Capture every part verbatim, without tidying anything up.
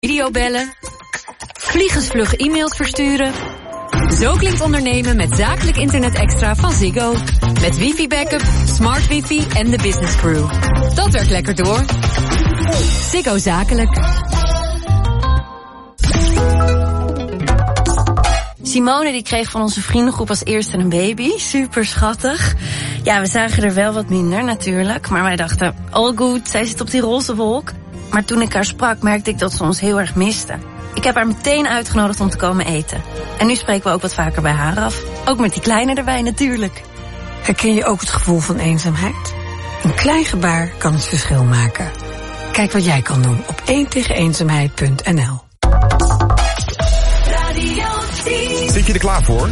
Videobellen, vliegensvlug e-mails versturen. Zo klinkt ondernemen met zakelijk internet extra van Ziggo. Met wifi-backup, smart wifi en de business crew. Dat werkt lekker door. Ziggo Zakelijk. Simone die kreeg van onze vriendengroep als eerste een baby. Super schattig. Ja, we zagen er wel wat minder natuurlijk. Maar wij dachten, all good, zij zit op die roze wolk. Maar toen ik haar sprak, merkte ik dat ze ons heel erg miste. Ik heb haar meteen uitgenodigd om te komen eten. En nu spreken we ook wat vaker bij haar af. Ook met die kleine erbij natuurlijk. Herken je ook het gevoel van eenzaamheid? Een klein gebaar kan het verschil maken. Kijk wat jij kan doen op één tegen eenzaamheid punt n l. Zit je er klaar voor?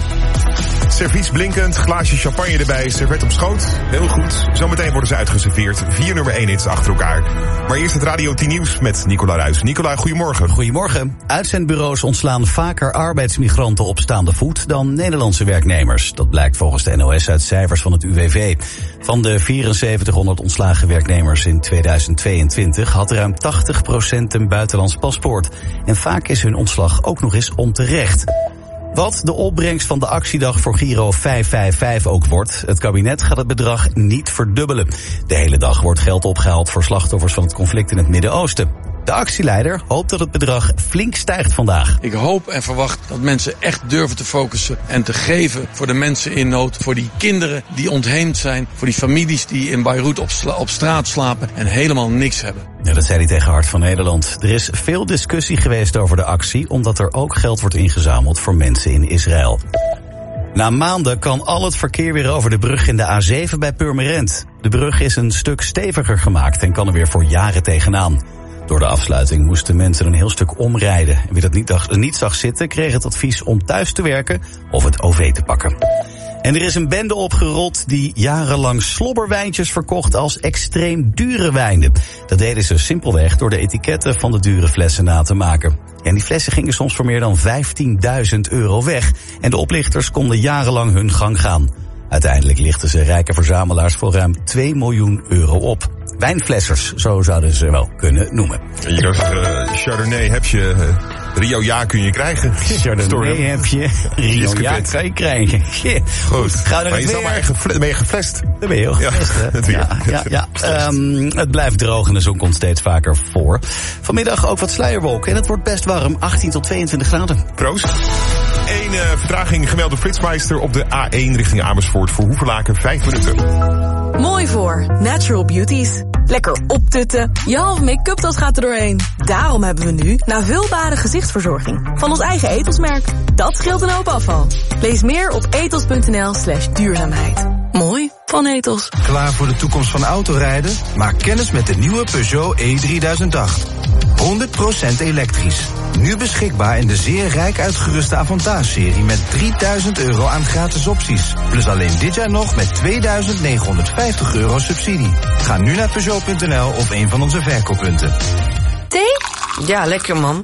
Servies blinkend, glaasje champagne erbij, servet op schoot. Heel goed. Zometeen worden ze uitgeserveerd. Vier nummer één hits achter elkaar. Maar eerst het Radio tien Nieuws met Nicola Ruijs. Nicola, goedemorgen. Goedemorgen. Uitzendbureaus ontslaan vaker arbeidsmigranten op staande voet dan Nederlandse werknemers. Dat blijkt volgens de N O S uit cijfers van het U W V. Van de vierenzeventighonderd ontslagen werknemers in tweeduizend tweeëntwintig had ruim tachtig procent een buitenlands paspoort. En vaak is hun ontslag ook nog eens onterecht. Wat de opbrengst van de actiedag voor Giro vijf vijf vijf ook wordt, het kabinet gaat het bedrag niet verdubbelen. De hele dag wordt geld opgehaald voor slachtoffers van het conflict in het Midden-Oosten. De actieleider hoopt dat het bedrag flink stijgt vandaag. Ik hoop en verwacht dat mensen echt durven te focussen en te geven voor de mensen in nood, voor die kinderen die ontheemd zijn, voor die families die in Beirut op, sla- op straat slapen en helemaal niks hebben. Ja, dat zei hij tegen Hart van Nederland. Er is veel discussie geweest over de actie, omdat er ook geld wordt ingezameld voor mensen in Israël. Na maanden kan al het verkeer weer over de brug in de A zeven bij Purmerend. De brug is een stuk steviger gemaakt en kan er weer voor jaren tegenaan. Door de afsluiting moesten mensen een heel stuk omrijden. En wie dat niet, dacht, niet zag zitten, kreeg het advies om thuis te werken of het O V te pakken. En er is een bende opgerold die jarenlang slobberwijntjes verkocht als extreem dure wijnen. Dat deden ze simpelweg door de etiketten van de dure flessen na te maken. En die flessen gingen soms voor meer dan vijftienduizend euro weg. En de oplichters konden jarenlang hun gang gaan. Uiteindelijk lichten ze rijke verzamelaars voor ruim twee miljoen euro op. Wijnflessers, zo zouden ze wel kunnen noemen. Je zou zeggen, uh, Chardonnay heb je, uh, Rio ja kun je krijgen. Chardonnay heb je, Rio ja kan je krijgen. Shit. Goed, Ga er maar je weer. dan maar gefle- ben je geflest. Dan ben je heel geflest, hè? Het weer. Ja, ja, ja. Um, het blijft droog en de zon komt steeds vaker voor. Vanmiddag ook wat sluierwolken en het wordt best warm, achttien tot tweeëntwintig graden. Proost. Eén uh, vertraging gemeld door Flitsmeister op de A één richting Amersfoort voor Hoevelaken, vijf minuten. Mooi voor Natural Beauties. Lekker optutten, je halve make-up tas gaat er doorheen. Daarom hebben we nu navulbare gezichtsverzorging van ons eigen Ethos-merk. Dat scheelt een hoop afval. Lees meer op ethos punt n l slash duurzaamheid. Mooi van Ethos. Klaar voor de toekomst van autorijden? Maak kennis met de nieuwe Peugeot E drieduizend acht. honderd procent elektrisch. Nu beschikbaar in de zeer rijk uitgeruste Avantage-serie met drieduizend euro aan gratis opties. Plus alleen dit jaar nog met tweeduizend negenhonderdvijftig euro subsidie. Ga nu naar Peugeot punt n l of een van onze verkooppunten. Thee? Ja, lekker man.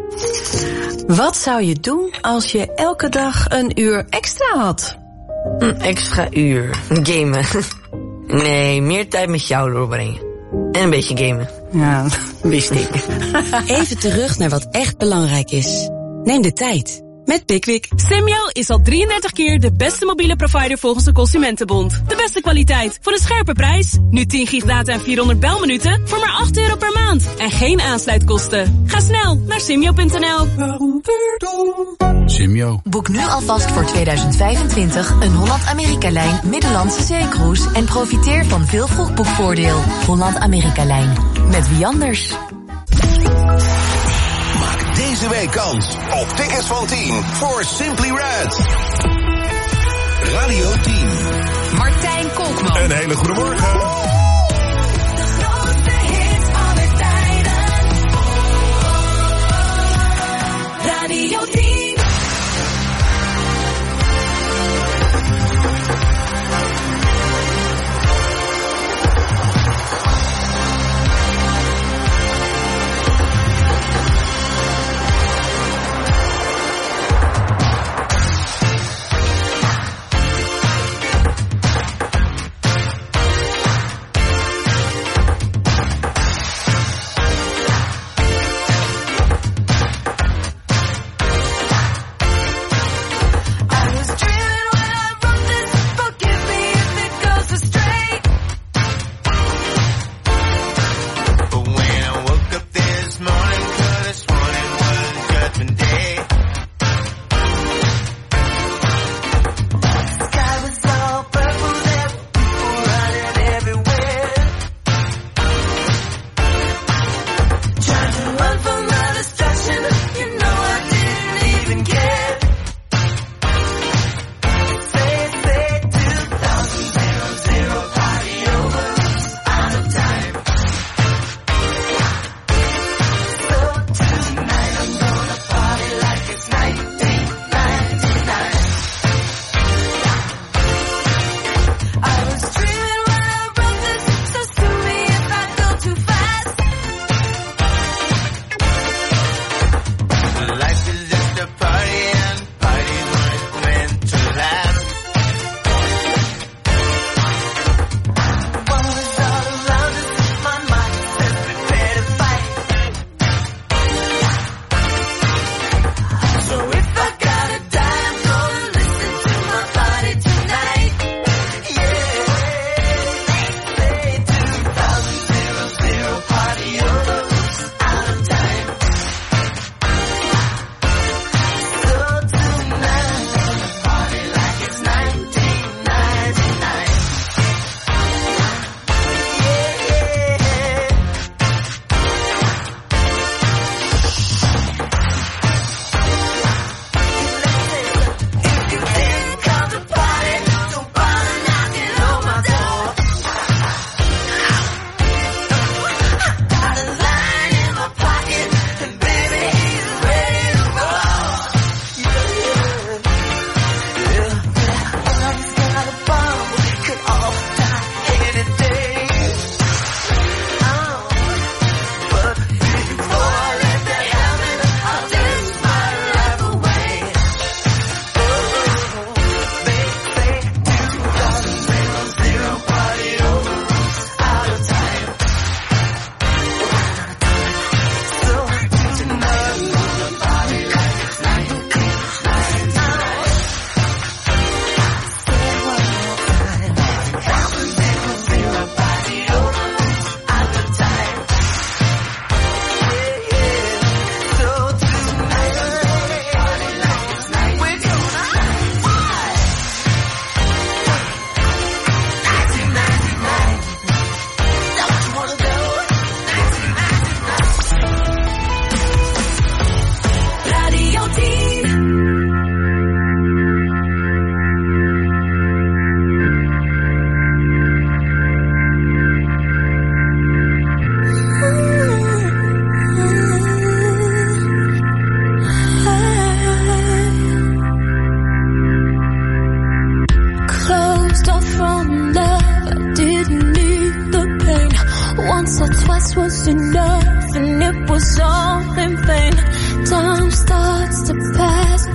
Wat zou je doen als je elke dag een uur extra had? Een extra uur. Gamen. Nee, meer tijd met jou doorbrengen. En een beetje gamen. Ja, wist ik. Even terug naar wat echt belangrijk is. Neem de tijd. Met Pickwick. Simyo is al drieëndertig keer de beste mobiele provider volgens de Consumentenbond. De beste kwaliteit voor een scherpe prijs. Nu tien gig data en vierhonderd belminuten voor maar acht euro per maand. En geen aansluitkosten. Ga snel naar simyo punt n l. Simyo. Boek nu alvast voor tweeduizend vijfentwintig een Holland-Amerika-lijn Middellandse Zeecruise en profiteer van veel vroegboekvoordeel. Holland-Amerika-lijn. Met wie anders? Maak deze week kans op tickets van tien voor Simply Red. Radio tien. Martijn Kolkman. Een hele goede morgen. De grootste hits aller tijden. Radio tien.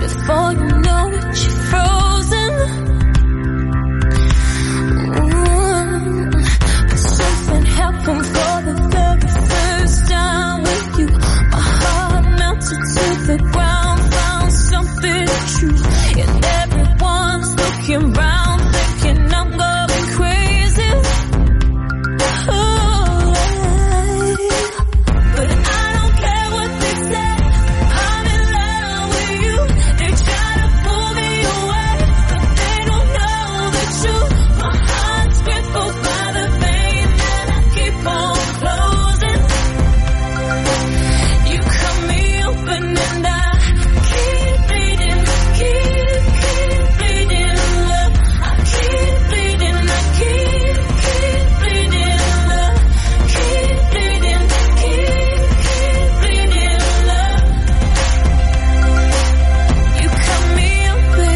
before you know it, you're frozen. Ooh, but something happened for the very first time with you. My heart melted to the ground, found something true, and everyone's looking round, thinking I'm going crazy. Ooh, but I don't care what they say. I'm in love with you. They try to pull me away, but they don't know the truth. My heart's crippled by the pain that I keep on closing. You cut me open and I keep bleeding, keep, keep bleeding, love. I keep bleeding, I keep, keep bleeding, love. Keep bleeding, keep, keep bleeding, love. You cut me open.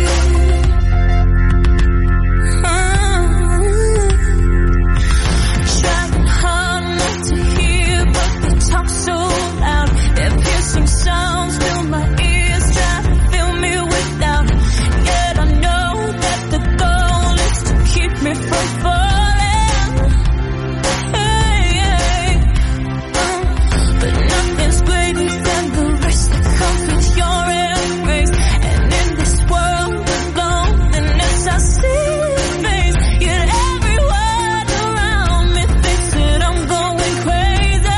Trying hard not to hear, but they talk so loud. Their piercing sounds fill my ears, try to fill me with doubt. Yet I know that the goal is to keep me from falling. Hey, hey. Uh, but nothing's greater than the risk that comes with your embrace. And in this world of loneliness, I see your face. Yet every word around me thinks that I'm going crazy.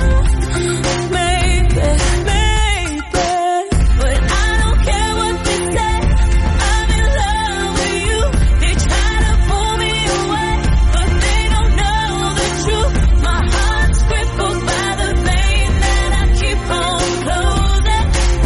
Maybe, maybe, but I don't care what they say. I'm in love with you. They try to pull me away, but they don't know the truth. My heart's crippled by the pain that I keep on closing.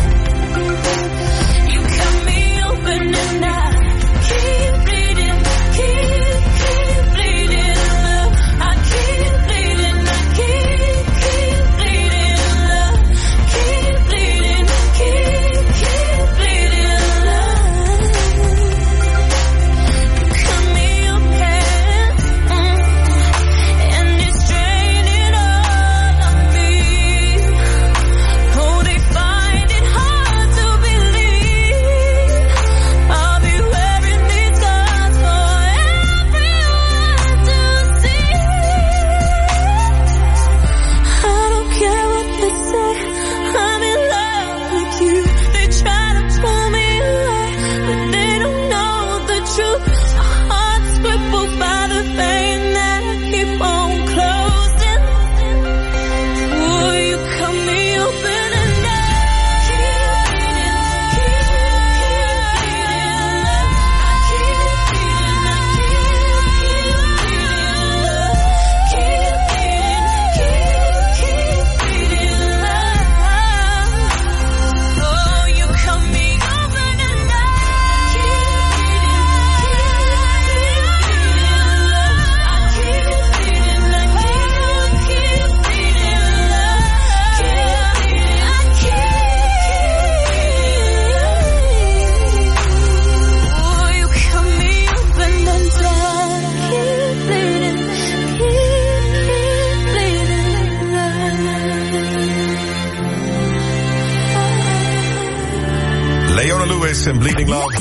You cut me open and I keep bleeding, keep, keep bleeding, love. I keep bleeding, I keep, keep bleeding, love. Keep bleeding, keep, keep bleeding, love. You cut me open, mm, and it's draining all of me. Oh, they find it hard to believe I'll be wearing these scars for everyone to see. I don't care what they say. I'm in love with you. They try to pull me away, but they don't know the truth. My heart's crippled by the pain that I keep on closing. Ooh, you cut me open and I keep bleeding, keep, keep bleeding, love. I keep bleeding, I keep, keep bleeding, love. Keep bleeding, keep, keep bleeding, love. Oh, you cut me open and I keep bleeding, keep, keep bleeding, love. I keep bleeding, I keep, keep bleeding, love. Keep bleeding, I keep. Oh, you cut me open and I keep bleeding, keep, keep bleeding, love. Leona Lewis en Bleeding Love.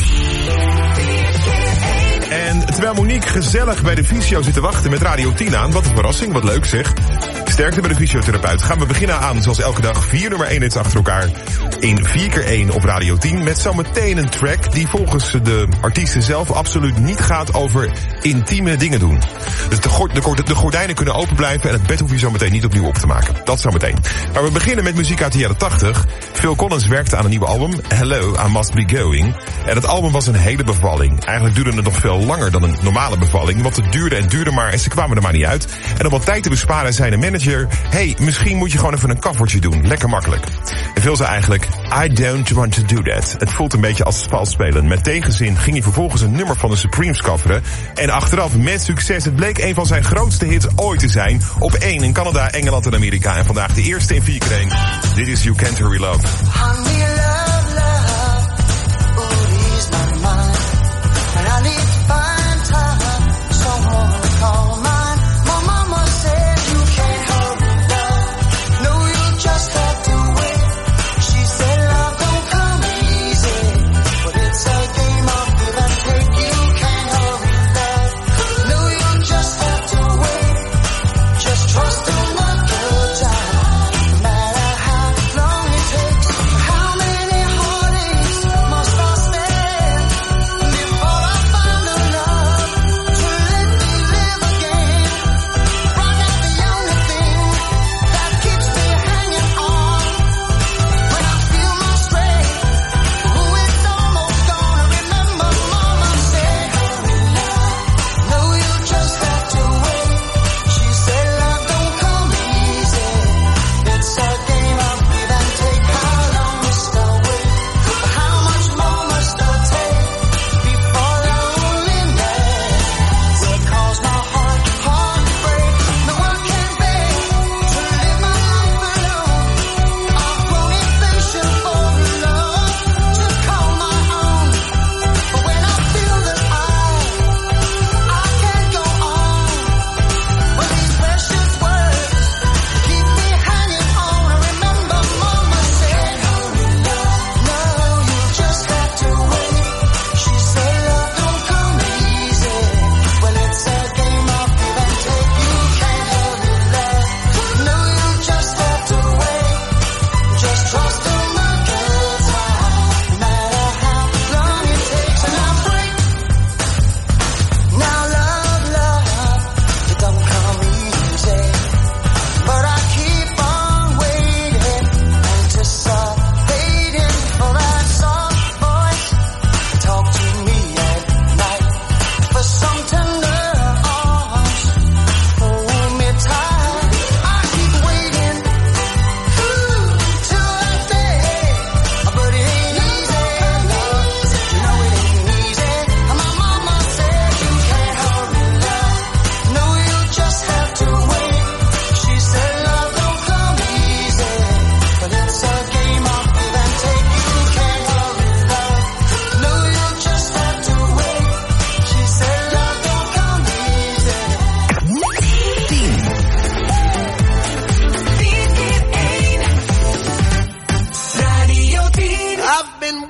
En terwijl Monique gezellig bij de fysio zit te wachten met Radio tien aan, wat een verrassing, wat leuk zeg. Sterkte bij de fysiotherapeut. Gaan we beginnen aan, zoals elke dag, vier nummer één hits achter elkaar in vier keer één op Radio tien. Met zometeen een track die volgens de artiesten zelf absoluut niet gaat over intieme dingen doen. Dus de, go- de, go- de gordijnen kunnen open blijven en het bed hoef je zometeen niet opnieuw op te maken. Dat zometeen. Maar we beginnen met muziek uit de jaren tachtig. Phil Collins werkte aan een nieuwe album, Hello, I Must Be Going. En het album was een hele bevalling. Eigenlijk duurde het nog veel langer dan een normale bevalling, want het duurde en duurde maar en ze kwamen er maar niet uit. En om wat tijd te besparen zei de manager, hey, misschien moet je gewoon even een covertje doen. Lekker makkelijk. En Phil zei eigenlijk, I don't want to do that. Het voelt een beetje als vals spelen. Met tegenzin ging hij vervolgens een nummer van de Supremes coveren. En achteraf met succes. Het bleek een van zijn grootste hits ooit te zijn. Op één in Canada, Engeland en Amerika. En vandaag de eerste in vier keer één. Dit is You Can't Hurry Love. Honey, love, love, oh, ease my mind. And I need to find time, someone to call mine. My mama said you can't hurry love, no, you just have to wait. She said love don't come easy,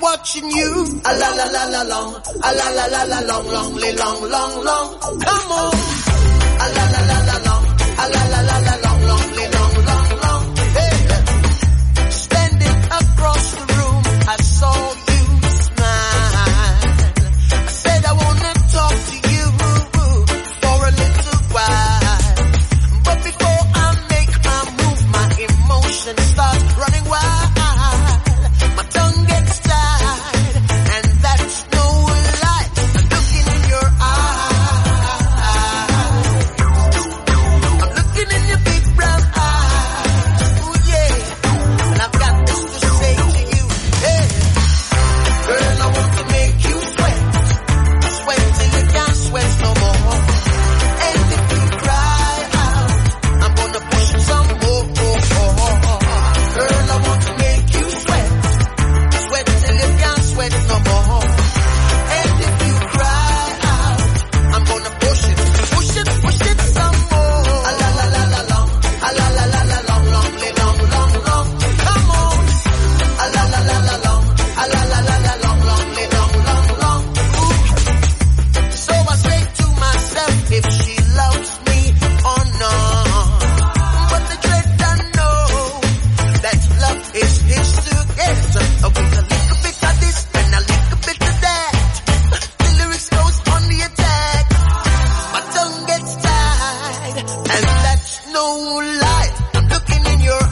watching you. A la la la la long, a la la la la long, long, long, long, long. Come on. A la la la la long, a la la la la long, long, long, long, long. Hey, standing across the room, I saw you smile. I said I wanna talk to you for a little while, but before I make my move, my emotions start running wild. My tongue gets tied, and that's no lie. I'm looking in your eyes. I'm looking in your big brown eyes. Ooh, yeah. And I've got this to say to you. Hey, girl, I want to make you sweat. Sweat till you can't sweat no more. And if you cry out, I'm gonna push some more. Girl, I want to make you sweat. Sweat till you can't sweat no more. And if you cry out, I'm gonna push it, push it, push it some more. A la la la la long, a la la la la long, long, long, long, long. Come on. A la la la la long, a la la la la long, long, long, long, long. Ooh. So I say to myself, if she loves me or not. But the dread I know that love is his to get. Oh, with a little bit of this and a little bit of that, the lyrics goes on the attack. My tongue gets tied, and that's no lie. I'm looking in your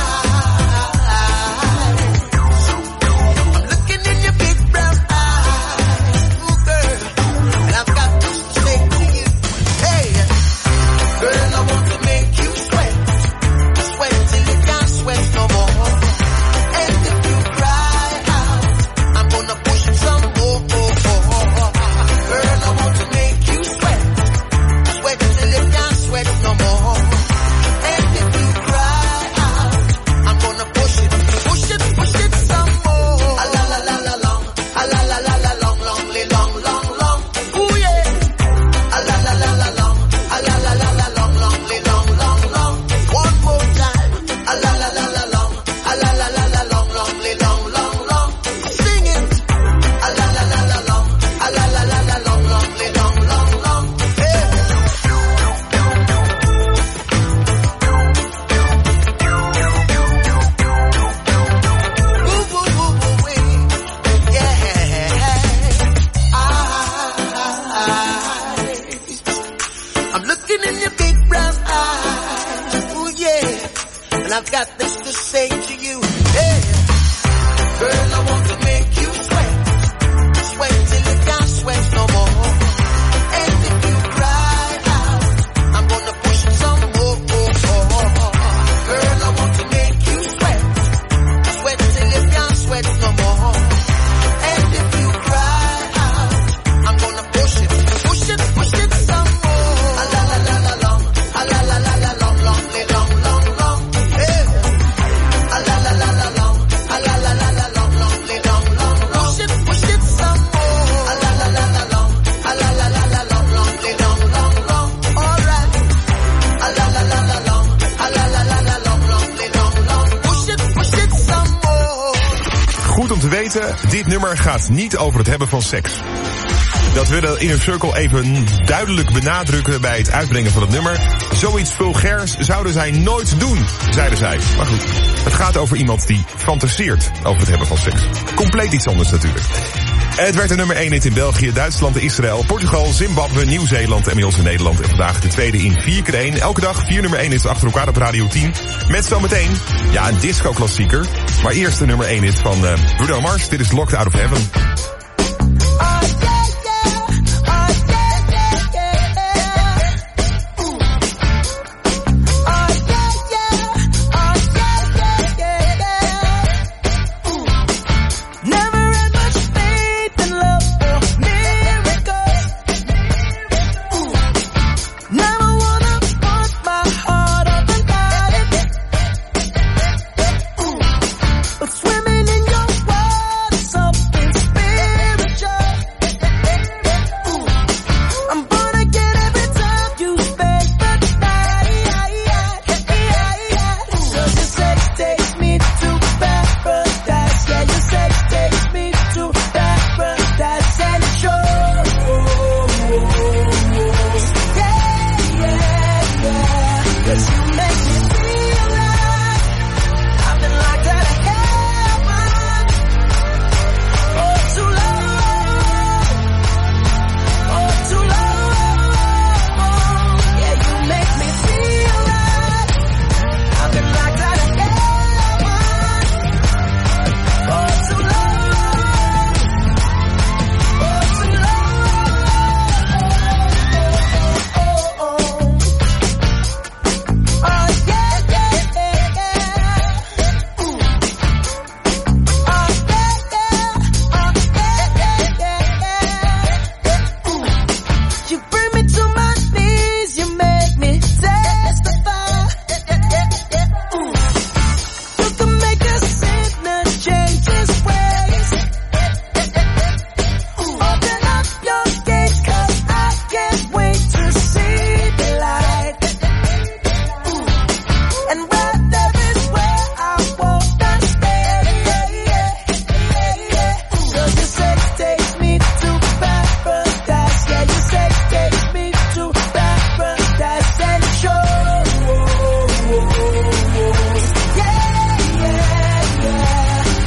eyes. I'm looking in your big brown eyes. Ooh, girl, and I've got this to say to you. Hey, girl, I want to make you sweat. Sweat till you can't sweat no more. And if you cry out, I'm gonna push some more. Girl, I want to make you sweat. Sweat till you can't sweat no more. And if you cry out, I'm gonna push it, push it, push it some more. A la la la la long, a la la la la long, long, long, long, long. Ooh yeah. A la la la la long, a la la la la long, long, long, long, long. One more time. A la la la la long, a la la la la long, long, long, long, long. Sing it. A la la la la long, a la la la la long, long, long, long, long. Hey. Woo, woo, woo, woo, wee. Yeah. I, I'm looking in your big brown eyes. Ooh, yeah. And I've got this to say to you. Hey. Girl, I want to make you sweat. Sweat till you can't sweat no more. And if you cry out, I'm gonna push some more. Girl, I want to make you sweat. Sweat till you can't sweat no more. And if you cry out, I'm gonna push it, push it, push it some more. A la la la la long, a la la la la long, long, long, long, long. Hey. A la la la la long, a la la la la long, long, long, long, long. Push it, push it some more. A la la la la long, a la la la la long, long, long, long, long. All right. A la la la la long, a la la la la long, long, long, long. Push it, push it some more. Goed om te weten, dit nummer gaat niet over het hebben van seks. Dat willen Inner Circle even duidelijk benadrukken bij het uitbrengen van het nummer. Zoiets vulgairs zouden zij nooit doen, zeiden zij. Maar goed, het gaat over iemand die fantaseert over het hebben van seks. Compleet iets anders natuurlijk. Het werd de nummer één hit in België, Duitsland, Israël, Portugal, Zimbabwe, Nieuw-Zeeland en inmiddels in Nederland. En vandaag de tweede in vier keer één. Elke dag vier nummer één hits achter elkaar op Radio tien. Met zometeen, ja, een disco-klassieker. Maar eerst de nummer één hit van uh, Bruno Mars. Dit is Locked Out of Heaven. Swimming in your world, something spiritual.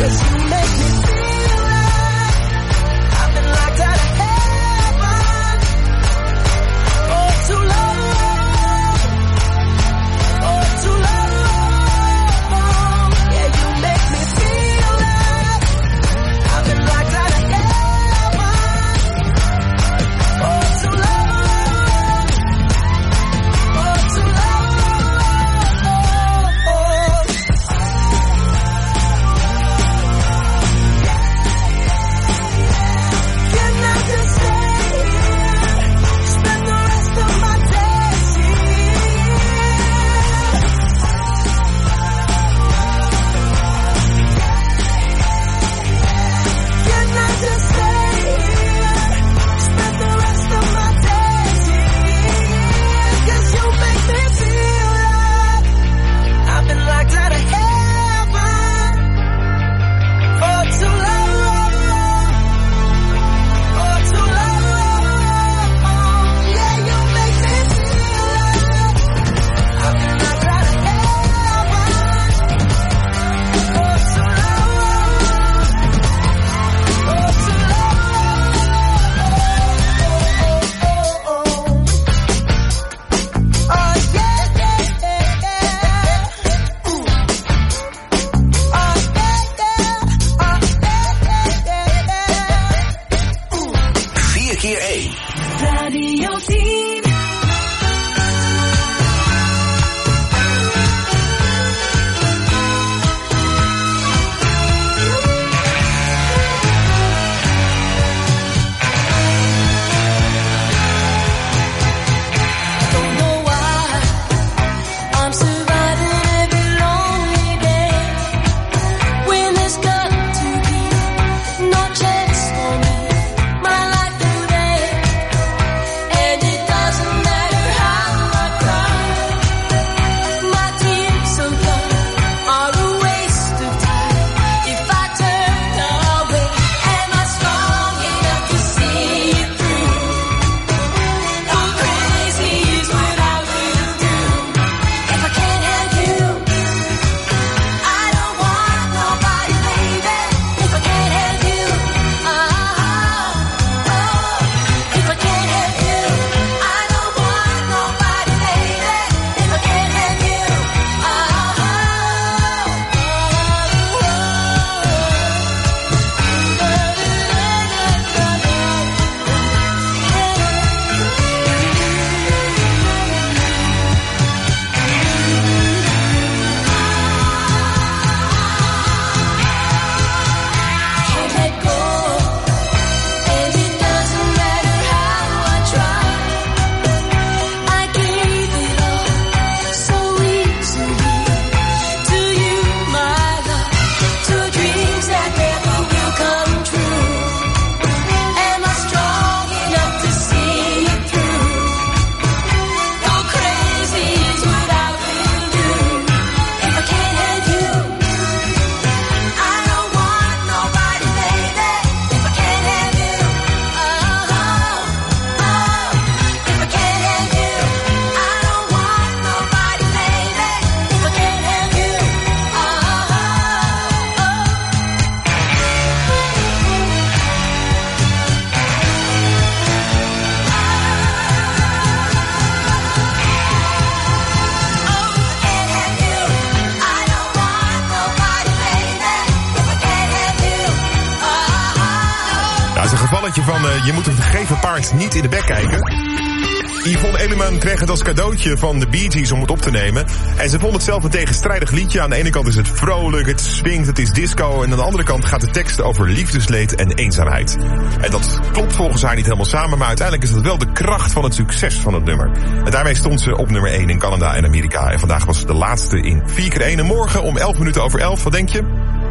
Van, uh, je moet een gegeven paard niet in de bek kijken. Yvonne Elliman kreeg het als cadeautje van de Bee Gees om het op te nemen. En ze vond het zelf een tegenstrijdig liedje. Aan de ene kant is het vrolijk, het swingt, het is disco. En aan de andere kant gaat de tekst over liefdesleed en eenzaamheid. En dat klopt volgens haar niet helemaal samen. Maar uiteindelijk is dat wel de kracht van het succes van het nummer. En daarmee stond ze op nummer één in Canada en Amerika. En vandaag was ze de laatste in vier keer één. En morgen om elf minuten over elf, wat denk je?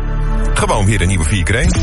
Gewoon weer een nieuwe vier keer één.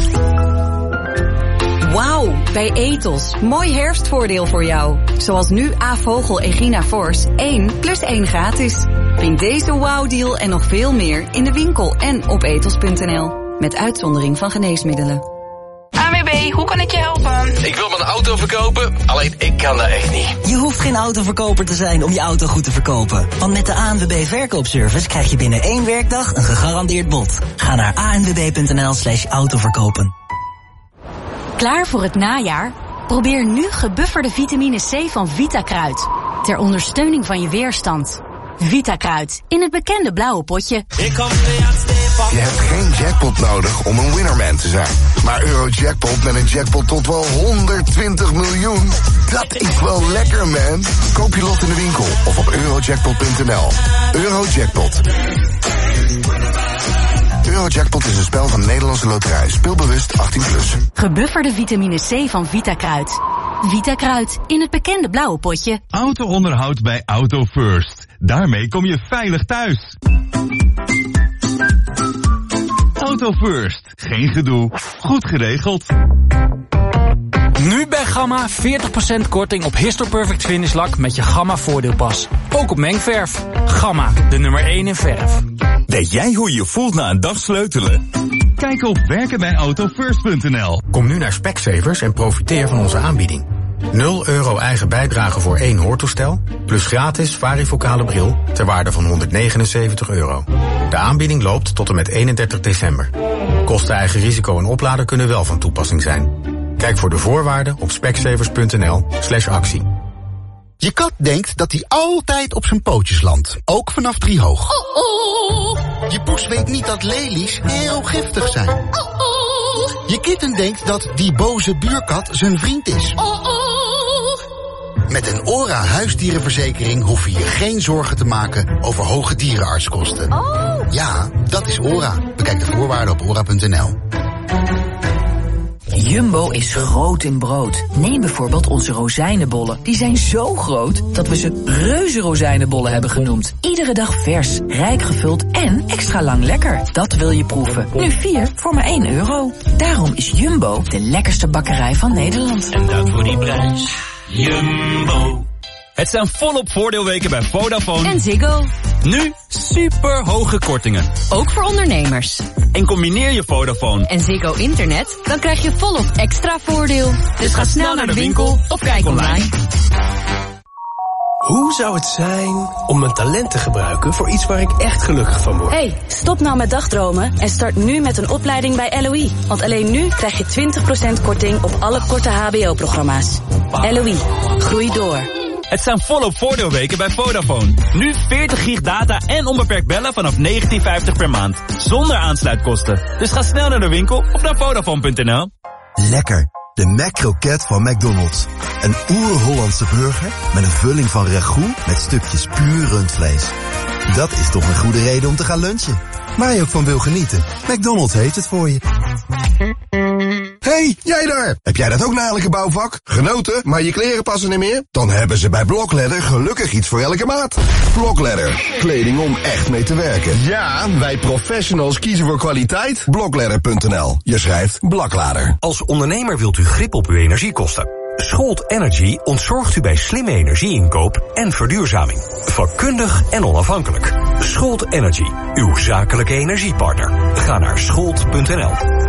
Wauw, bij Ethos. Mooi herfstvoordeel voor jou. Zoals nu A-Vogel Egina Force één plus één gratis. Vind deze wow-deal en nog veel meer in de winkel en op ethos punt n l. Met uitzondering van geneesmiddelen. A N W B Hey, hoe kan ik je helpen? Ik wil mijn auto verkopen, alleen ik kan dat echt niet. Je hoeft geen autoverkoper te zijn om je auto goed te verkopen. Want met de A N W B Verkoopservice krijg je binnen één werkdag een gegarandeerd bod. Ga naar a n w b punt n l slash autoverkopen. Klaar voor het najaar? Probeer nu gebufferde vitamine C van Vitakruid. Ter ondersteuning van je weerstand. Vitakruid, in het bekende blauwe potje. Je hebt geen jackpot nodig om een winnerman te zijn. Maar Eurojackpot met een jackpot tot wel honderdtwintig miljoen. Dat is wel lekker, man. Koop je lot in de winkel of op eurojackpot punt n l. Eurojackpot. Eurojackpot is een spel van de Nederlandse Loterij. Speel bewust achttien plus. Gebufferde vitamine C van Vitakruid. Vitakruid, in het bekende blauwe potje. Auto-onderhoud bij Auto First. Daarmee kom je veilig thuis. Auto First. Geen gedoe. Goed geregeld. Nu bij Gamma veertig procent korting op Histoperfect Finish lak met je Gamma voordeelpas. Ook op mengverf. Gamma, de nummer één in verf. Weet jij hoe je je voelt na een dag sleutelen? Kijk op werken bij autofirst punt n l. Kom nu naar Specsavers en profiteer van onze aanbieding. nul euro eigen bijdrage voor één hoortoestel, plus gratis varifocale bril ter waarde van honderdnegenenzeventig euro. De aanbieding loopt tot en met eenendertig december. Kosten eigen risico en oplader kunnen wel van toepassing zijn. Kijk voor de voorwaarden op specsavers punt n l slash actie. Je kat denkt dat hij altijd op zijn pootjes landt, ook vanaf driehoog. Oh, oh. Je poes weet niet dat lelies heel giftig zijn. Oh, oh. Je kitten denkt dat die boze buurkat zijn vriend is. Oh, oh. Met een ORA huisdierenverzekering hoef je je geen zorgen te maken over hoge dierenartskosten. Oh. Ja, dat is ORA. Bekijk de voorwaarden op ora punt n l. Jumbo is groot in brood. Neem bijvoorbeeld onze rozijnenbollen. Die zijn zo groot dat we ze reuze rozijnenbollen hebben genoemd. Iedere dag vers, rijk gevuld en extra lang lekker. Dat wil je proeven. Nu vier voor maar één euro. Daarom is Jumbo de lekkerste bakkerij van Nederland. En dat voor die prijs. Jumbo. Het zijn volop voordeelweken bij Vodafone en Ziggo. Nu super hoge kortingen. Ook voor ondernemers. En combineer je Vodafone en Ziggo internet, dan krijg je volop extra voordeel. Dus, dus ga snel naar de winkel of kijk online. Hoe zou het zijn om mijn talent te gebruiken voor iets waar ik echt gelukkig van word? Hey, stop nou met dagdromen en start nu met een opleiding bij L O I. Want alleen nu krijg je twintig procent korting op alle korte H B O-programma's. L O I, groei door. Het zijn volop voordeelweken bij Vodafone. Nu veertig gig data en onbeperkt bellen vanaf negentien vijftig per maand. Zonder aansluitkosten. Dus ga snel naar de winkel of naar vodafone punt n l. Lekker. De McCroket van McDonald's. Een oer-Hollandse burger met een vulling van ragout met stukjes puur rundvlees. Dat is toch een goede reden om te gaan lunchen. Waar je ook van wil genieten. McDonald's heeft het voor je. Hey, jij daar! Heb jij dat ook na elke bouwvak? Genoten, maar je kleren passen niet meer? Dan hebben ze bij Blokledder gelukkig iets voor elke maat. Blokledder, kleding om echt mee te werken. Ja, wij professionals kiezen voor kwaliteit. Blokledder punt n l. Je schrijft Blaklader. Als ondernemer wilt u grip op uw energiekosten. Scholt Energy ontzorgt u bij slimme energieinkoop en verduurzaming. Vakkundig en onafhankelijk. Scholt Energy, uw zakelijke energiepartner. Ga naar scholt punt n l.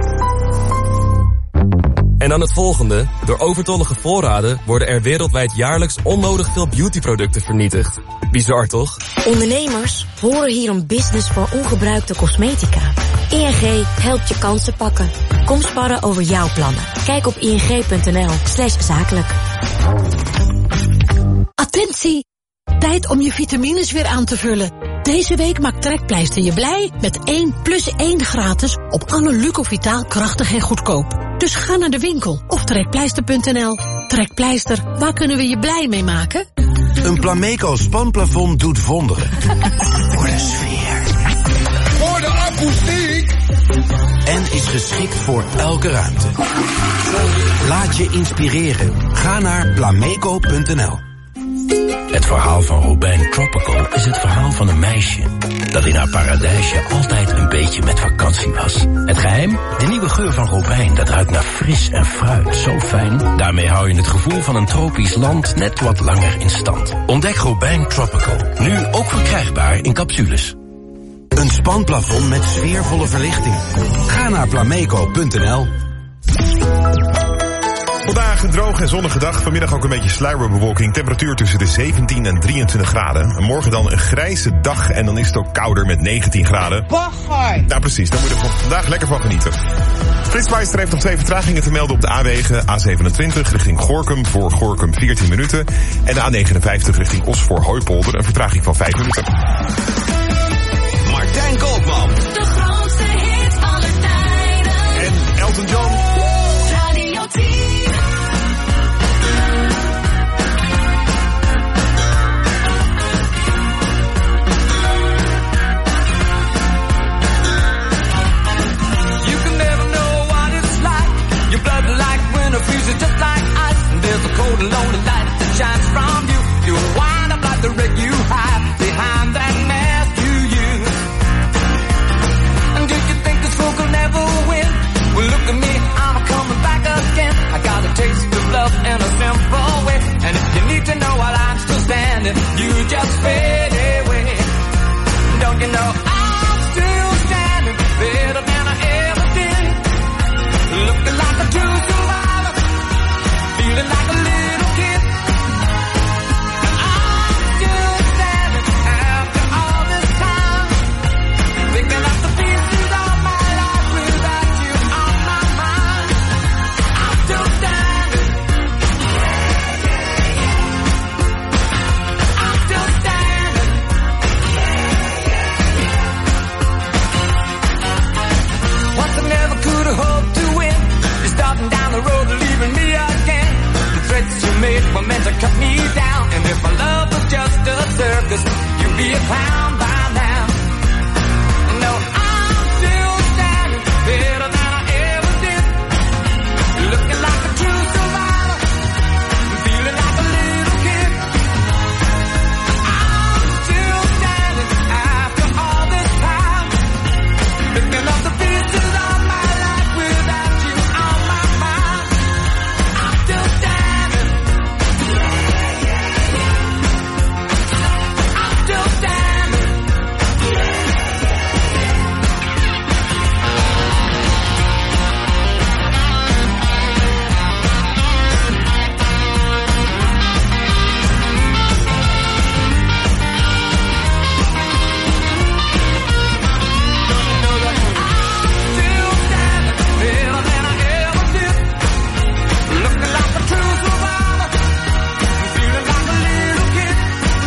En dan het volgende. Door overtollige voorraden worden er wereldwijd jaarlijks onnodig veel beautyproducten vernietigd. Bizar, toch? Ondernemers horen hier een business voor ongebruikte cosmetica. I N G helpt je kansen pakken. Kom sparren over jouw plannen. Kijk op ing punt n l slash zakelijk. Attentie! Tijd om je vitamines weer aan te vullen. Deze week maakt Trekpleister je blij met één plus één gratis op alle Lucovitaal krachtig en goedkoop. Dus ga naar de winkel of trekpleister punt n l. Trekpleister, waar kunnen we je blij mee maken? Een Plameco spanplafond doet wonderen. Voor de sfeer. Voor de akoestiek. En is geschikt voor elke ruimte. Laat je inspireren. Ga naar plameco punt n l. Het verhaal van Robijn Tropical is het verhaal van een meisje dat in haar paradijsje altijd een beetje met vakantie was. Het geheim? De nieuwe geur van Robijn, dat ruikt naar fris en fruit. Zo fijn. Daarmee hou je het gevoel van een tropisch land net wat langer in stand. Ontdek Robijn Tropical. Nu ook verkrijgbaar in capsules. Een spanplafond met sfeervolle verlichting. Ga naar plameco punt n l. Vandaag een droge en zonnige dag. Vanmiddag ook een beetje sluierbewolking. Temperatuur tussen de zeventien en drieëntwintig graden. En morgen dan een grijze dag en dan is het ook kouder met negentien graden. Bagger! Nou precies, daar moet je vandaag lekker van genieten. Flitsmeister heeft nog twee vertragingen te melden op de A-wegen. A zevenentwintig richting Gorinchem voor Gorinchem veertien minuten. En de A negenenvijftig richting Os voor Hooipolder een vertraging van vijf minuten. Martijn Koopman. De grootste hit aller tijden. En Elton John. Radio tien. Freezing just like ice, and there's a cold and lonely light that shines from you. You wind up like the wreck you hide behind that mask you use. And do you think this fool will never win? Well, look at me, I'm coming back again. I got a taste of love in a simple way. And if you need to know while I'm still standing, you just fade away. Don't you know I'm still standing better than I ever did? Looking like a true survivor, feeling like a little kid. I'm still standing after all this time, picking up the pieces of my life without you on my mind. I'm still standing. I'm still standing. Once I never could have hoped to win. You're starting down the road, leaving me again. The threats you made were meant to cut me down. And if my love was just a circus, you'd be a clown by now. No, I'm still standing better than I ever did. Looking like a true survivor, feeling like a little kid. I'm still standing after all this time, picking up the pieces of my life without you on my mind. I'm still standing. I'm still standing. Still standing better than I ever did. Looking like a true survivor, feeling like a little kid.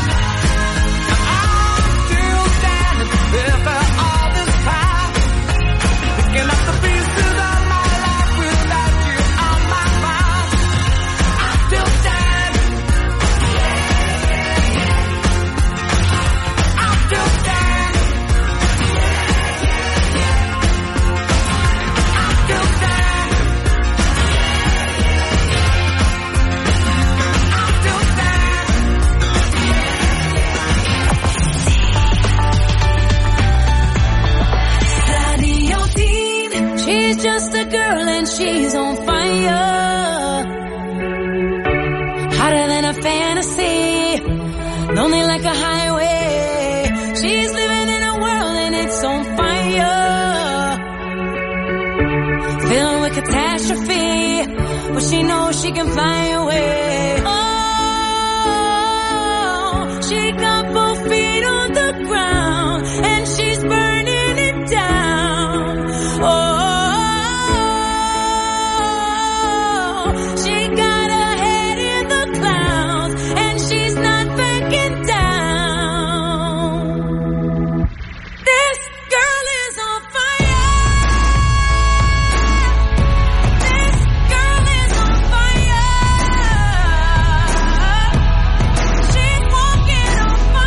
I'm still standing after all this time, picking up the pieces of my life without you on my mind. I'm still standing. I'm still standing. I'm still standing. I'm still standing. Radio tien. She's just a girl and she's on fire. Hotter than a fantasy. Lonely like a highway. She's living in a world and it's on fire. Filled with catastrophe. But she knows she can fly away. Oh, she got both feet on the ground and she's burning it down. Oh, she got her head in the clouds and she's not backing down. This girl is on fire. This girl is on fire. She's walking on fire.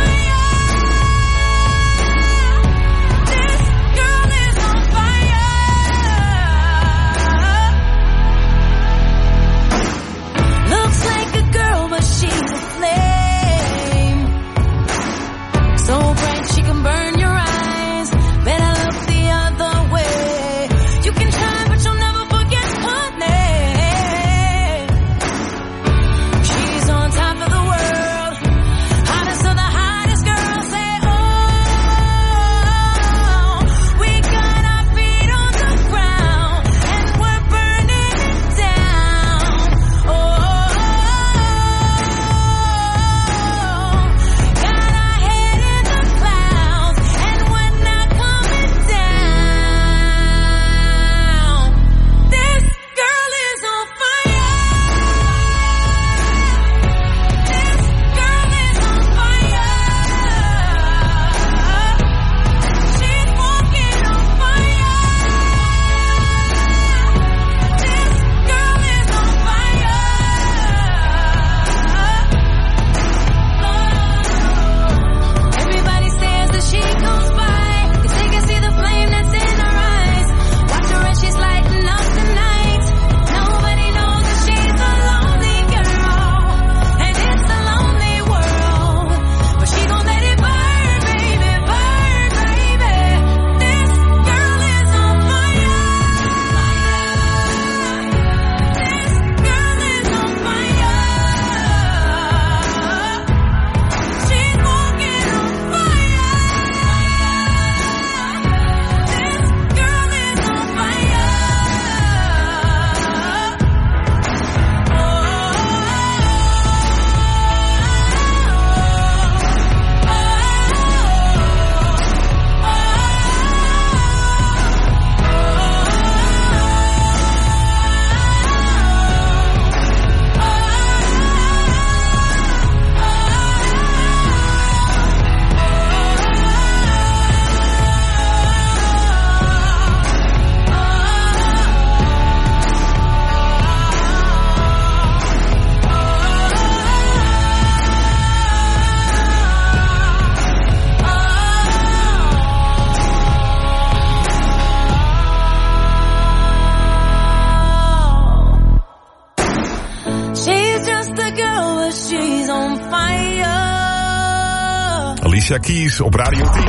Alicia Keys op Radio tien.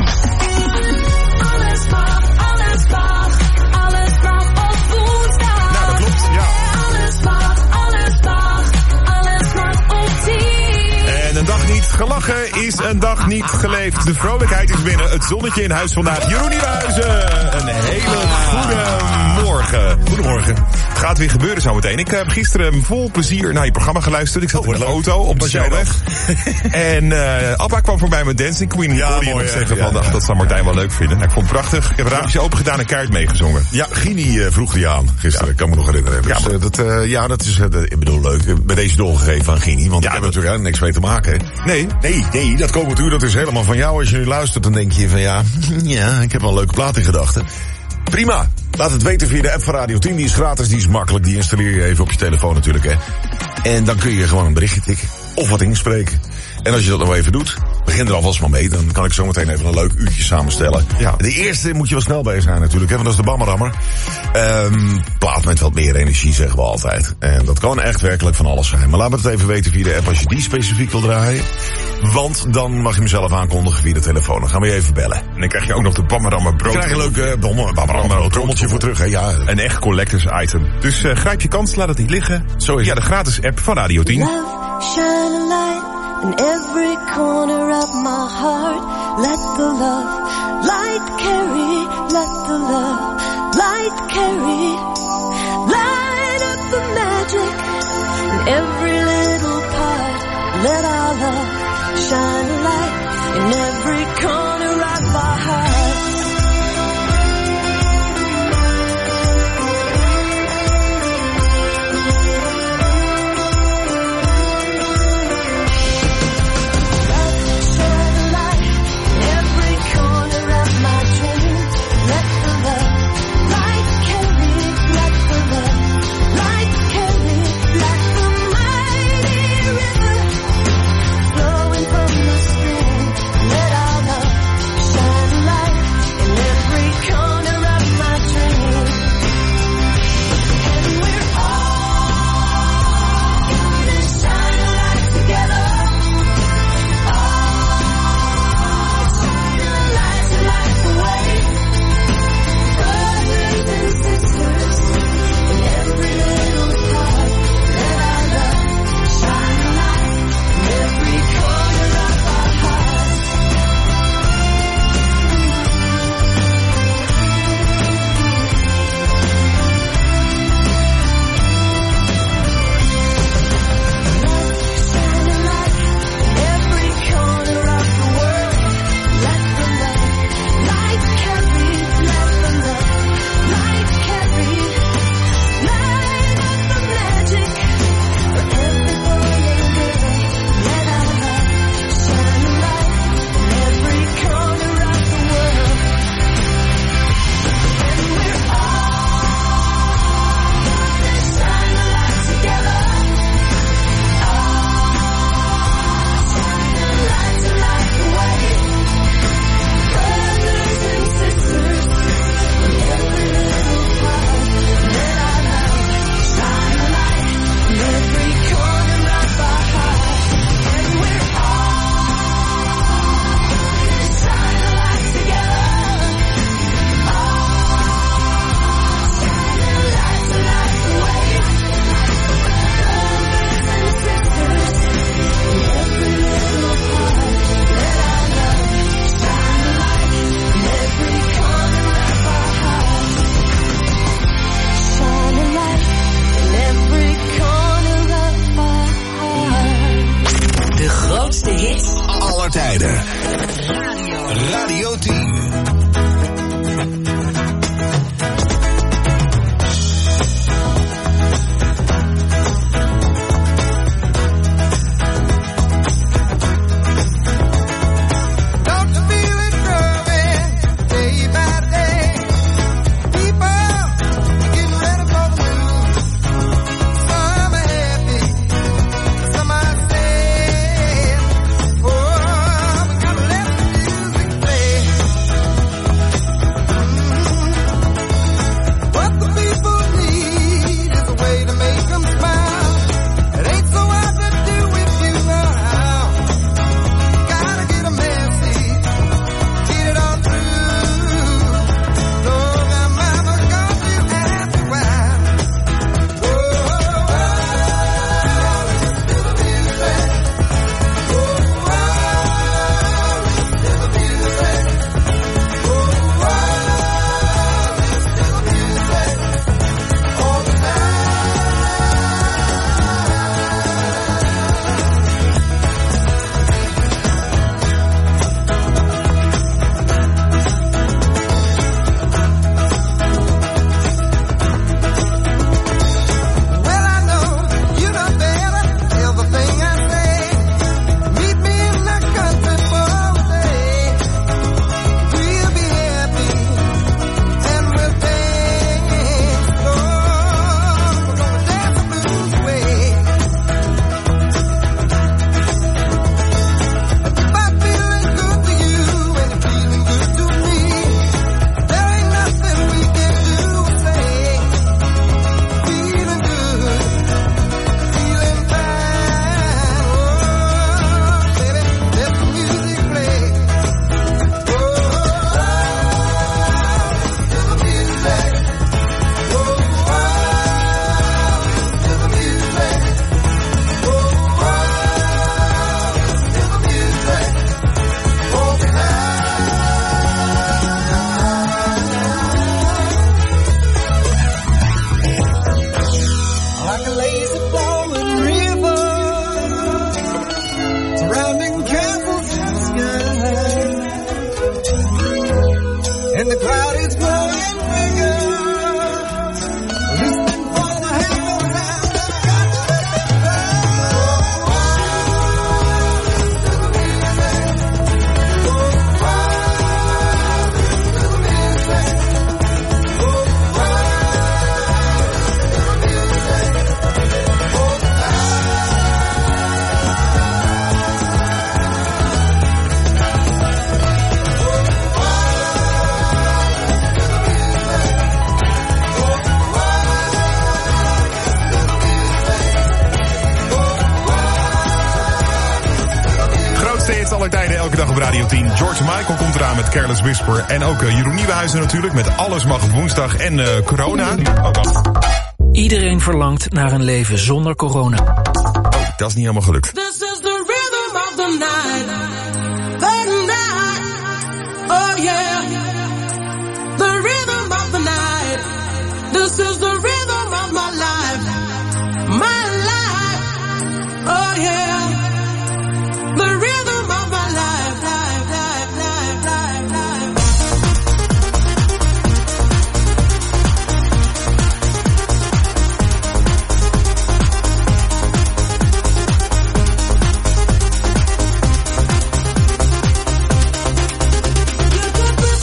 Alles mag, alles mag, alles mag op woensdag. Nou, dat klopt, ja. Alles mag, alles mag, alles mag op tien. En een dag niet gelachen is een dag niet geleefd. De vrolijkheid is binnen. Het zonnetje in huis vandaag. Jeroen Nieuwenhuizen. Een hele goede morgen. Goedemorgen. Het gaat weer gebeuren zometeen. Ik heb gisteren vol plezier naar je programma geluisterd. Ik zat oh, in de auto op de snelweg. En uh, Abba kwam voorbij met Dancing Queen. En ja, hoorde iemand zeggen van, ja, ach, dat zou Martijn wel leuk vinden. Nou, ik vond het prachtig. Ik heb een raampje open gedaan en kaart meegezongen. Ja, Gini uh, vroeg die aan gisteren. Ja. Ik kan me nog herinneren. Dus, ja, maar, uh, dat, uh, ja, dat is, uh, ik bedoel, leuk. Bij deze doorgegeven aan Gini. Want ja, ik heb er natuurlijk niks mee te maken. Hè. Nee. Nee, nee, dat komt natuurlijk. Dat is helemaal van jou. Als je nu luistert, dan denk je van, ja, ja, ik heb wel een leuke plaat in gedachten. Prima. Laat het weten via de app van Radio tien. Die is gratis, die is makkelijk. Die installeer je even op je telefoon natuurlijk, hè. En dan kun je gewoon een berichtje tikken. Of wat inspreken. En als je dat nou even doet, begin er alvast maar mee. Dan kan ik zo meteen even een leuk uurtje samenstellen. Ja. De eerste moet je wel snel bij zijn natuurlijk, hè, want dat is de Bammerammer. Um, plaat met wat meer energie, zeggen we altijd. En dat kan echt werkelijk van alles zijn. Maar laat me het even weten via de app als je die specifiek wil draaien. Want dan mag je mezelf aankondigen via de telefoon. Dan gaan we je even bellen. En dan krijg je ook nog de Bammerammer brood. Dan krijg je een leuk uh, Bammerammer trommeltje voor terug, hè. Ja. Een echt collectors item. Dus uh, grijp je kans, laat het niet liggen. Zo is ja, de gratis app van Radio tien. Love, shine a light in every corner of my heart. Let the love light carry. Let the love light carry. Light up the magic in every little part. Let our love shine a light in every corner of our heart. Play. like a lazy flowing river, surrounding castles in the sky, and the cloud is growing bigger, listening for the halo sound. Aller tijden, elke dag op Radio tien. George Michael komt eraan met Careless Whisper. En ook uh, Jeroen Nieuwenhuizen natuurlijk met Alles Mag op Woensdag. En uh, corona. Oh, wacht. Iedereen verlangt naar een leven zonder corona. Oh, dat is niet helemaal gelukt. This is the rhythm of the night, the night, oh yeah. The rhythm of the night, this is the rhythm of my life, my life, oh yeah. The rhythm of my life, life, life, life, life, life. You could be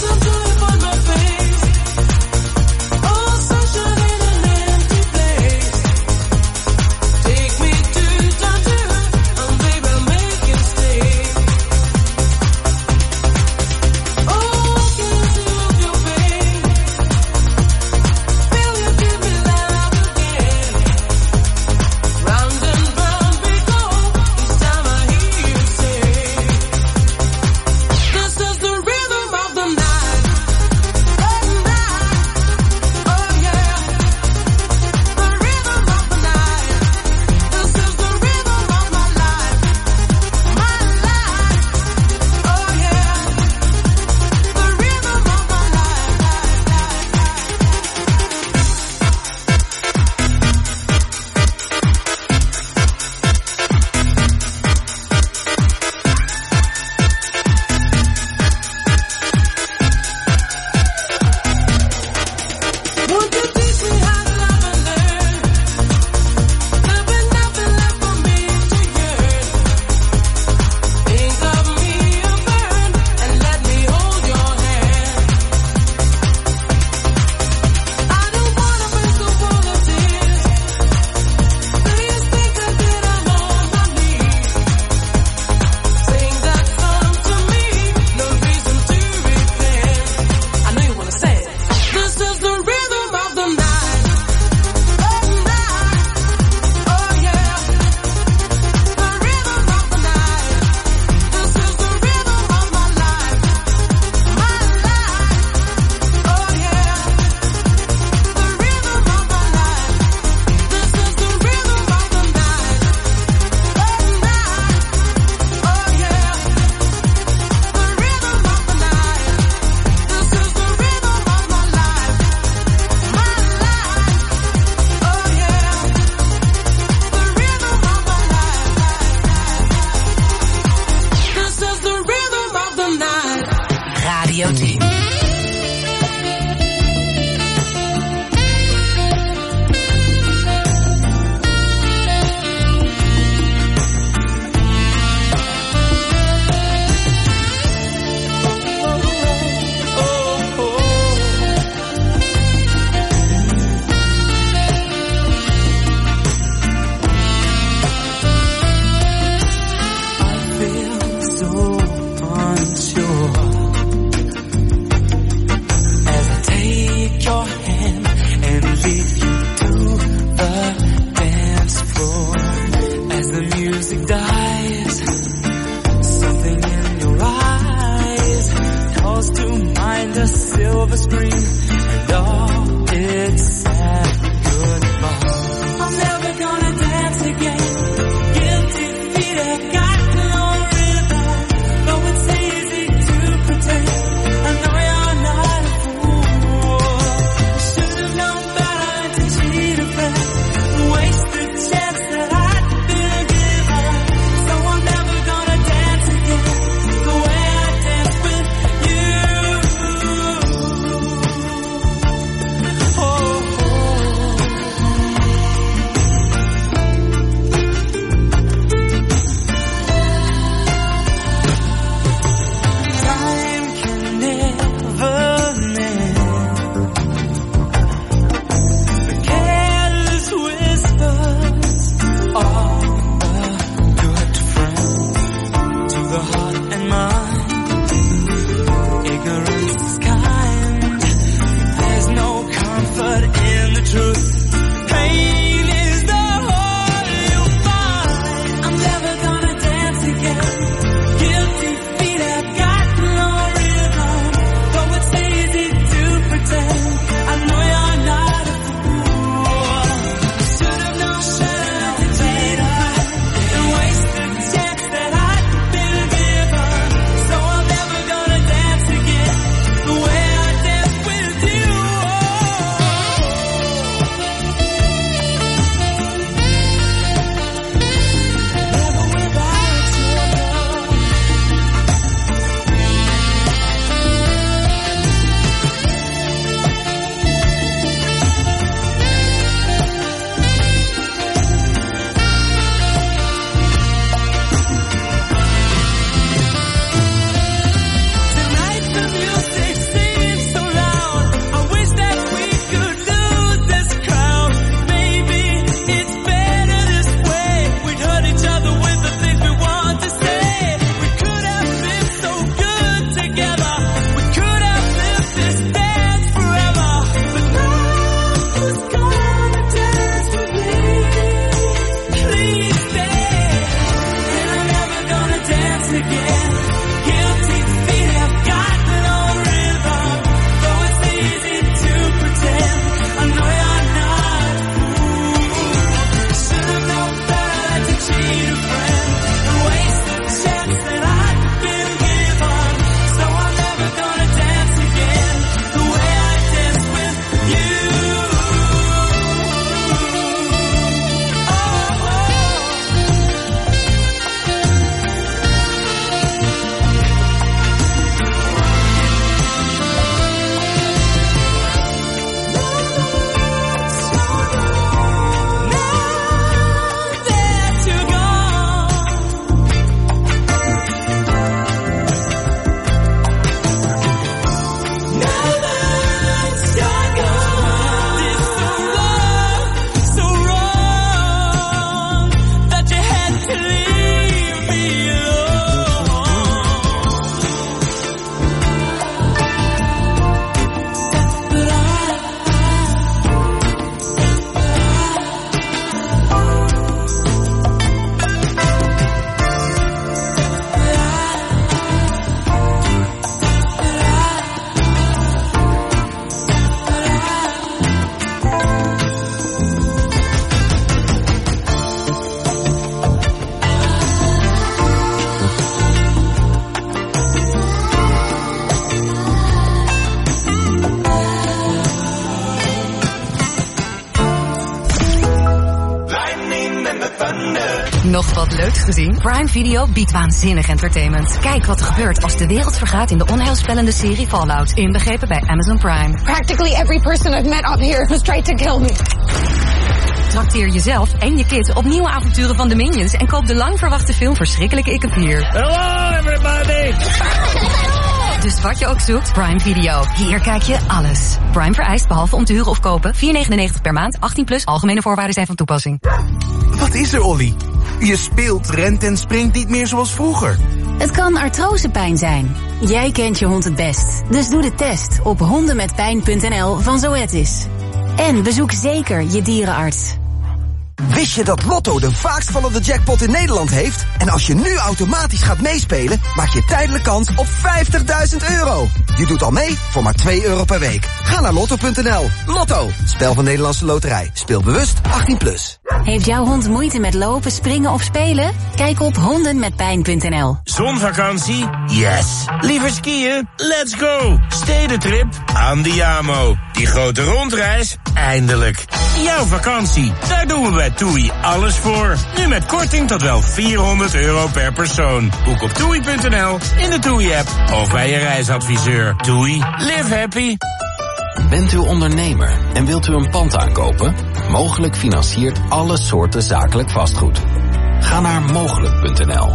Nog wat leuks gezien? Prime Video biedt waanzinnig entertainment. Kijk wat er gebeurt als de wereld vergaat in de onheilspellende serie Fallout. Inbegrepen bij Amazon Prime. Practically every person I've met up here has tried to kill me. Trakteer jezelf en je kids op nieuwe avonturen van de Minions en koop de lang verwachte film Verschrikkelijke Ik Heb Hier. Hello everybody! Dus wat je ook zoekt, Prime Video. Hier kijk je alles. Prime vereist, behalve om te huren of kopen, vier negenennegentig per maand, achttien plus, algemene voorwaarden zijn van toepassing. Wat is er, Olly? Je speelt, rent en springt niet meer zoals vroeger. Het kan artrosepijn zijn. Jij kent je hond het best, dus doe de test op hondenmetpijn punt n l van Zoetis. En bezoek zeker je dierenarts. Wist je dat Lotto de vaakst vallende jackpot in Nederland heeft? En als je nu automatisch gaat meespelen, maak je tijdelijk kans op vijftigduizend euro. Je doet al mee voor maar twee euro per week. Ga naar lotto punt n l. Lotto, spel van Nederlandse Loterij. Speel bewust, achttien plus. Heeft jouw hond moeite met lopen, springen of spelen? Kijk op hondenmetpijn punt n l. Zonvakantie? Yes. Liever skiën? Let's go. Stedentrip? Andiamo. Die grote rondreis? Eindelijk. Jouw vakantie, daar doen we bij TUI alles voor. Nu met korting tot wel vierhonderd euro per persoon. Boek op toei punt n l, in de TUI-app of bij je reisadviseur. TUI, live happy. Bent u ondernemer en wilt u een pand aankopen? Mogelijk financiert alle soorten zakelijk vastgoed. Ga naar mogelijk punt n l.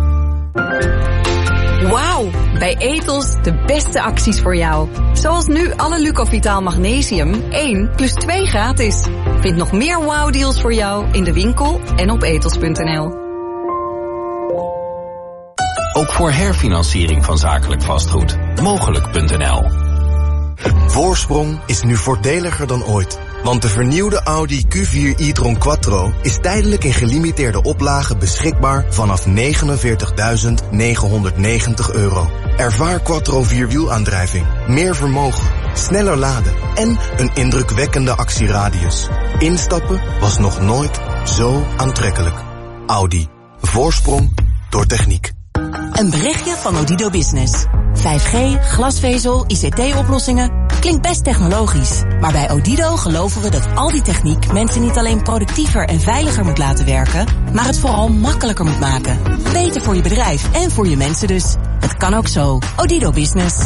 Wauw, bij Ethos de beste acties voor jou. Zoals nu alle Lucovitaal Magnesium, één plus twee gratis. Vind nog meer wow-deals voor jou in de winkel en op ethos punt n l. Ook voor herfinanciering van zakelijk vastgoed. mogelijk punt n l. Voorsprong is nu voordeliger dan ooit. Want de vernieuwde Audi Q vier e-tron Quattro is tijdelijk in gelimiteerde oplagen beschikbaar vanaf negenenveertigduizend negenhonderdnegentig euro. Ervaar Quattro vierwielaandrijving, meer vermogen, sneller laden en een indrukwekkende actieradius. Instappen was nog nooit zo aantrekkelijk. Audi. Voorsprong door techniek. Een berichtje van Odido Business. vijf G, glasvezel, I C T-oplossingen. Klinkt best technologisch. Maar bij Odido geloven we dat al die techniek mensen niet alleen productiever en veiliger moet laten werken, maar het vooral makkelijker moet maken. Beter voor je bedrijf en voor je mensen dus. Het kan ook zo. Odido Business.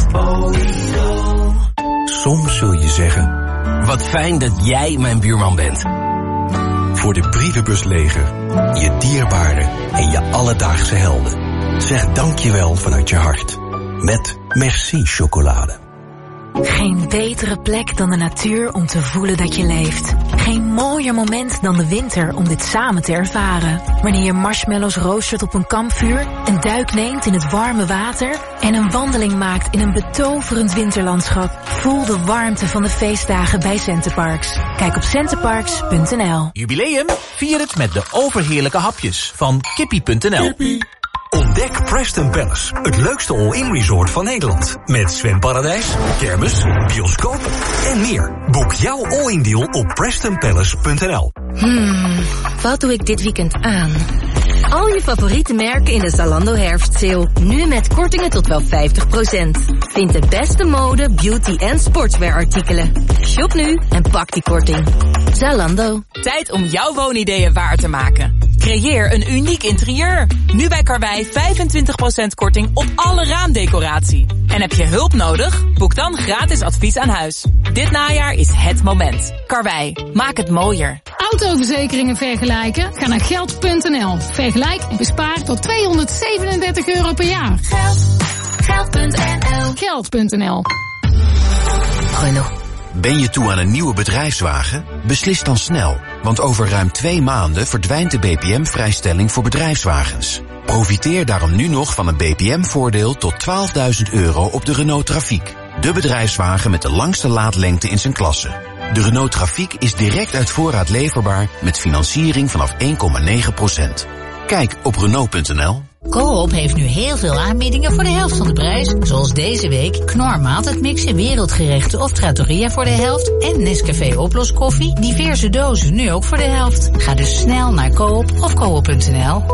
Odido. Soms zul je zeggen, wat fijn dat jij mijn buurman bent. Voor de brievenbusleger, je dierbaren en je alledaagse helden. Zeg dankjewel vanuit je hart. Met Merci chocolade. Geen betere plek dan de natuur om te voelen dat je leeft. Geen mooier moment dan de winter om dit samen te ervaren. Wanneer je marshmallows roostert op een kampvuur, een duik neemt in het warme water en een wandeling maakt in een betoverend winterlandschap. Voel de warmte van de feestdagen bij Centerparks. Kijk op centerparks punt n l. Jubileum? Vier het met de overheerlijke hapjes van kippie punt n l. Ontdek Preston Palace, het leukste all-in resort van Nederland. Met zwemparadijs, kermis, bioscoop en meer. Boek jouw all-in deal op preston palace punt n l. Hmm, wat doe ik dit weekend aan? Al je favoriete merken in de Zalando herfstsale. Nu met kortingen tot wel vijftig procent. Vind de beste mode, beauty en sportswear artikelen. Shop nu en pak die korting. Zalando. Tijd om jouw woonideeën waar te maken. Creëer een uniek interieur. Nu bij Karwei vijfentwintig procent korting op alle raamdecoratie. En heb je hulp nodig? Boek dan gratis advies aan huis. Dit najaar is het moment. Karwei, maak het mooier. Autoverzekeringen vergelijken? Ga naar geld punt n l. Vergelijk en bespaar tot tweehonderdzevenendertig euro per jaar. Geld. geld punt n l. geld punt n l. Renault. Ben je toe aan een nieuwe bedrijfswagen? Beslis dan snel, want over ruim twee maanden verdwijnt de B P M-vrijstelling voor bedrijfswagens. Profiteer daarom nu nog van een B P M-voordeel tot twaalfduizend euro op de Renault Trafiek. De bedrijfswagen met de langste laadlengte in zijn klasse. De Renault Trafiek is direct uit voorraad leverbaar met financiering vanaf één komma negen procent. Kijk op Renault punt n l. Coop heeft nu heel veel aanbiedingen voor de helft van de prijs. Zoals deze week Knor maaltijdmixen, wereldgerechten of trattoria voor de helft. En Nescafé oploskoffie, diverse dozen, nu ook voor de helft. Ga dus snel naar Coop of koop punt n l.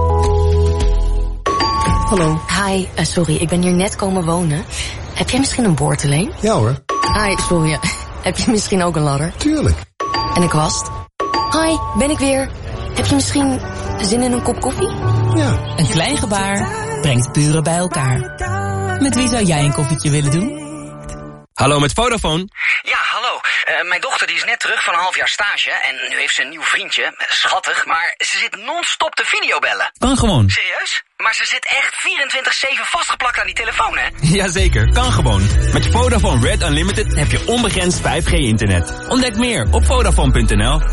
Hallo. Hi, uh, sorry, ik ben hier net komen wonen. Heb jij misschien een boordeleen? Ja hoor. Hi, sorry. Heb je misschien ook een ladder? Tuurlijk. En een kwast? Hi, ben ik weer. Heb je misschien zin in een kop koffie? Ja. Een klein gebaar brengt buren bij elkaar. Met wie zou jij een koffietje willen doen? Hallo, met Vodafone. Ja, hallo. Uh, mijn dochter die is net terug van een half jaar stage en nu heeft ze een nieuw vriendje. Schattig, maar ze zit non-stop te videobellen. Kan gewoon. Serieus? Maar ze zit echt vierentwintig zeven vastgeplakt aan die telefoon, hè? Jazeker, kan gewoon. Met Vodafone Red Unlimited heb je onbegrensd vijf G internet. Ontdek meer op Vodafone punt n l.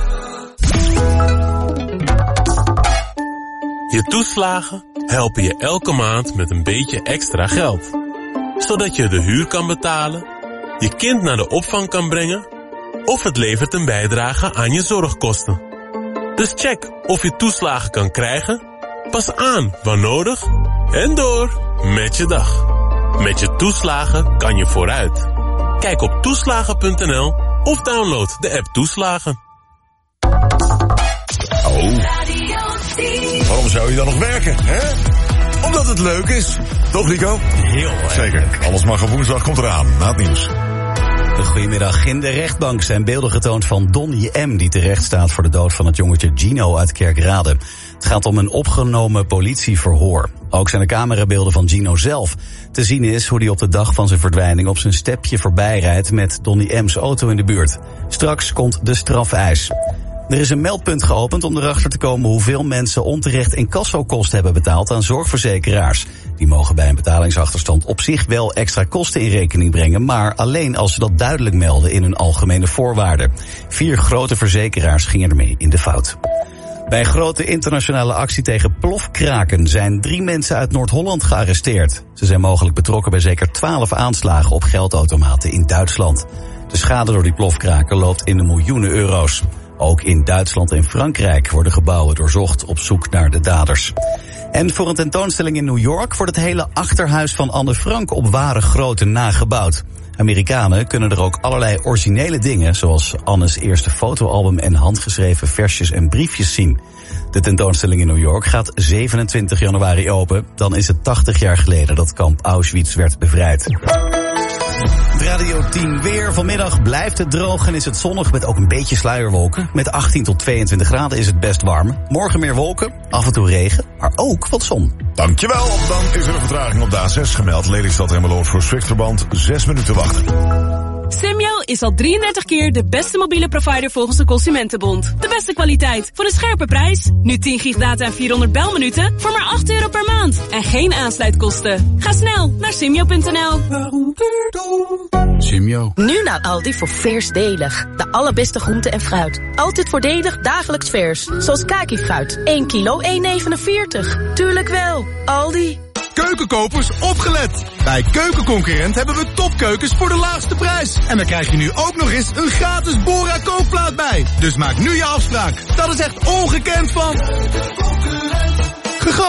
Je toeslagen helpen je elke maand met een beetje extra geld. Zodat je de huur kan betalen, je kind naar de opvang kan brengen of het levert een bijdrage aan je zorgkosten. Dus check of je toeslagen kan krijgen, pas aan waar nodig en door met je dag. Met je toeslagen kan je vooruit. Kijk op toeslagen punt n l of download de app Toeslagen. Oh. Waarom zou je dan nog werken, hè? Omdat het leuk is. Toch, Nico? Heel leuk. Zeker. Alles mag op woensdag komt eraan. Na het nieuws. Goedemiddag. In de rechtbank zijn beelden getoond van Donnie M. die terecht staat voor de dood van het jongetje Gino uit Kerkrade. Het gaat om een opgenomen politieverhoor. Ook zijn er camerabeelden van Gino zelf. Te zien is hoe hij op de dag van zijn verdwijning op zijn stepje voorbij rijdt met Donnie M's auto in de buurt. Straks komt de strafeis. Er is een meldpunt geopend om erachter te komen hoeveel mensen onterecht incassokosten hebben betaald aan zorgverzekeraars. Die mogen bij een betalingsachterstand op zich wel extra kosten in rekening brengen, maar alleen als ze dat duidelijk melden in hun algemene voorwaarden. Vier grote verzekeraars gingen ermee in de fout. Bij een grote internationale actie tegen plofkraken zijn drie mensen uit Noord-Holland gearresteerd. Ze zijn mogelijk betrokken bij zeker twaalf aanslagen op geldautomaten in Duitsland. De schade door die plofkraken loopt in de miljoenen euro's. Ook in Duitsland en Frankrijk worden gebouwen doorzocht op zoek naar de daders. En voor een tentoonstelling in New York wordt het hele achterhuis van Anne Frank op ware grootte nagebouwd. Amerikanen kunnen er ook allerlei originele dingen, zoals Anne's eerste fotoalbum en handgeschreven versjes en briefjes zien. De tentoonstelling in New York gaat zevenentwintig januari open. Dan is het tachtig jaar geleden dat kamp Auschwitz werd bevrijd. Radio tien weer. Vanmiddag blijft het droog en is het zonnig met ook een beetje sluierwolken. Met achttien tot tweeëntwintig graden is het best warm. Morgen meer wolken, af en toe regen, maar ook wat zon. Dankjewel. Dan is er een vertraging op de A zes gemeld. Lelystad Emmeloord voor Zwichtverband. Zes minuten wachten. Simyo is al drieëndertig keer de beste mobiele provider volgens de Consumentenbond. De beste kwaliteit voor een scherpe prijs. Nu tien gig data en vierhonderd belminuten voor maar acht euro per maand. En geen aansluitkosten. Ga snel naar simyo punt n l. Simyo. Nu naar Aldi voor versdelig. De allerbeste groenten en fruit. Altijd voordelig, dagelijks vers. Zoals kakifruit. één kilo, één negenenveertig. Tuurlijk wel. Aldi. Keukenkopers, opgelet! Bij Keukenconcurrent hebben we topkeukens voor de laagste prijs. En dan krijg je nu ook nog eens een gratis Bora kookplaat bij. Dus maak nu je afspraak. Dat is echt ongekend van